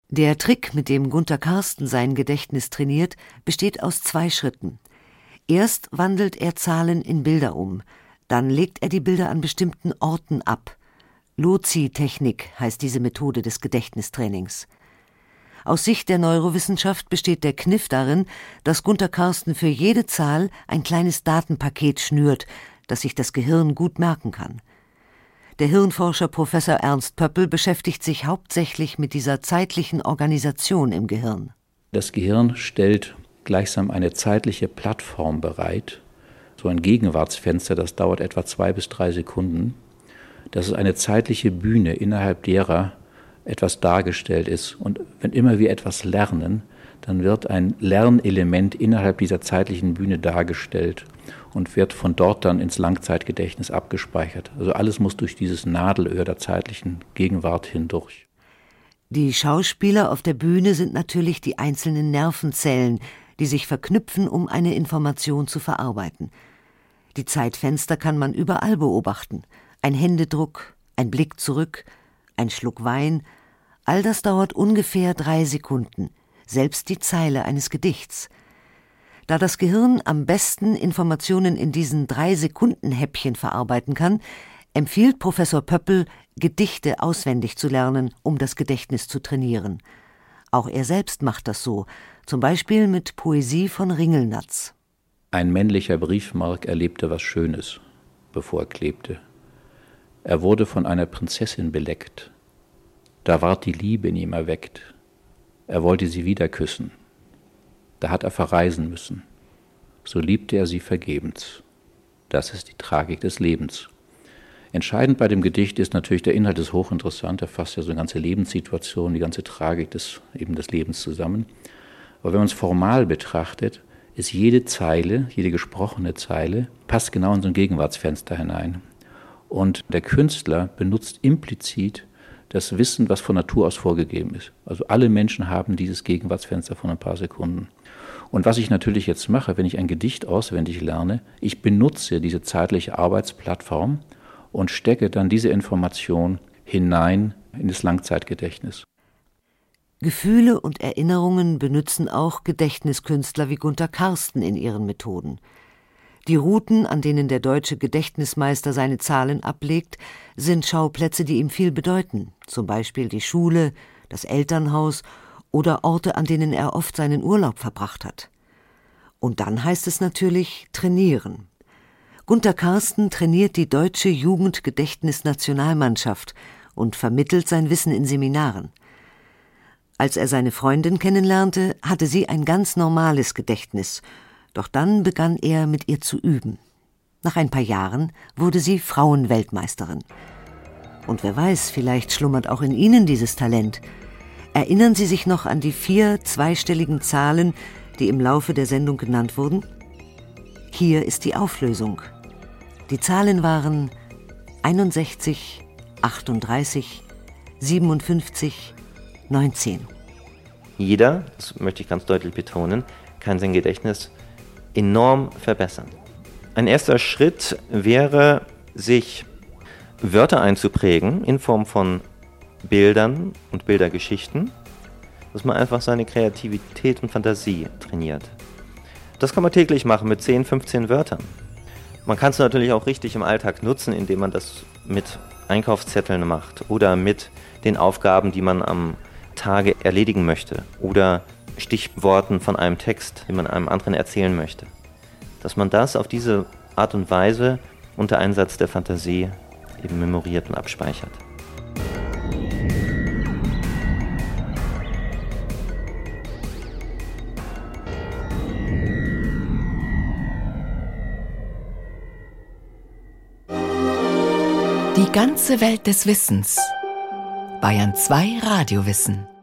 Der Trick, mit dem Gunter Karsten sein Gedächtnis trainiert, besteht aus 2 Schritten. Erst wandelt er Zahlen in Bilder um, dann legt er die Bilder an bestimmten Orten ab. Loci-Technik heißt diese Methode des Gedächtnistrainings. Aus Sicht der Neurowissenschaft besteht der Kniff darin, dass Gunter Karsten für jede Zahl ein kleines Datenpaket schnürt, das sich das Gehirn gut merken kann. Der Hirnforscher Professor Ernst Pöppel beschäftigt sich hauptsächlich mit dieser zeitlichen Organisation im Gehirn. Das Gehirn stellt gleichsam eine zeitliche Plattform bereit, so ein Gegenwartsfenster, das dauert etwa 2 bis 3 Sekunden. Das ist eine zeitliche Bühne, innerhalb derer etwas dargestellt ist. Und wenn immer wir etwas lernen, dann wird ein Lernelement innerhalb dieser zeitlichen Bühne dargestellt und wird von dort dann ins Langzeitgedächtnis abgespeichert. Also alles muss durch dieses Nadelöhr der zeitlichen Gegenwart hindurch. Die Schauspieler auf der Bühne sind natürlich die einzelnen Nervenzellen, die sich verknüpfen, um eine Information zu verarbeiten. Die Zeitfenster kann man überall beobachten. Ein Händedruck, ein Blick zurück, ein Schluck Wein, all das dauert ungefähr 3 Sekunden, selbst die Zeile eines Gedichts. Da das Gehirn am besten Informationen in diesen 3-Sekunden-Häppchen verarbeiten kann, empfiehlt Professor Pöppel, Gedichte auswendig zu lernen, um das Gedächtnis zu trainieren. Auch er selbst macht das so, zum Beispiel mit Poesie von Ringelnatz. Ein männlicher Briefmark erlebte was Schönes, bevor er klebte. Er wurde von einer Prinzessin beleckt. Da ward die Liebe in ihm erweckt. Er wollte sie wieder küssen. Da hat er verreisen müssen. So liebte er sie vergebens. Das ist die Tragik des Lebens. Entscheidend bei dem Gedicht ist natürlich, der Inhalt ist hochinteressant, er fasst ja so eine ganze Lebenssituation, die ganze Tragik des Lebens zusammen. Aber wenn man es formal betrachtet, ist jede Zeile, jede gesprochene Zeile, passt genau in so ein Gegenwartsfenster hinein. Und der Künstler benutzt implizit das Wissen, was von Natur aus vorgegeben ist. Also alle Menschen haben dieses Gegenwartsfenster von ein paar Sekunden. Und was ich natürlich jetzt mache, wenn ich ein Gedicht auswendig lerne, ich benutze diese zeitliche Arbeitsplattform und stecke dann diese Information hinein in das Langzeitgedächtnis. Gefühle und Erinnerungen benutzen auch Gedächtniskünstler wie Gunter Karsten in ihren Methoden. Die Routen, an denen der deutsche Gedächtnismeister seine Zahlen ablegt, sind Schauplätze, die ihm viel bedeuten, zum Beispiel die Schule, das Elternhaus oder Orte, an denen er oft seinen Urlaub verbracht hat. Und dann heißt es natürlich trainieren. Gunter Karsten trainiert die deutsche Jugendgedächtnisnationalmannschaft und vermittelt sein Wissen in Seminaren. Als er seine Freundin kennenlernte, hatte sie ein ganz normales Gedächtnis, doch dann begann er mit ihr zu üben. Nach ein paar Jahren wurde sie Frauenweltmeisterin. Und wer weiß, vielleicht schlummert auch in Ihnen dieses Talent. Erinnern Sie sich noch an die 4 zweistelligen Zahlen, die im Laufe der Sendung genannt wurden? Hier ist die Auflösung. Die Zahlen waren 61, 38, 57, 19. Jeder, das möchte ich ganz deutlich betonen, kann sein Gedächtnis enorm verbessern. Ein erster Schritt wäre, sich Wörter einzuprägen in Form von Bildern und Bildergeschichten, dass man einfach seine Kreativität und Fantasie trainiert. Das kann man täglich machen mit 10, 15 Wörtern. Man kann es natürlich auch richtig im Alltag nutzen, indem man das mit Einkaufszetteln macht oder mit den Aufgaben, die man am Tage erledigen möchte oder Stichworten von einem Text, den man einem anderen erzählen möchte. Dass man das auf diese Art und Weise unter Einsatz der Fantasie eben memoriert und abspeichert. Die ganze Welt des Wissens. Bayern 2 Radiowissen.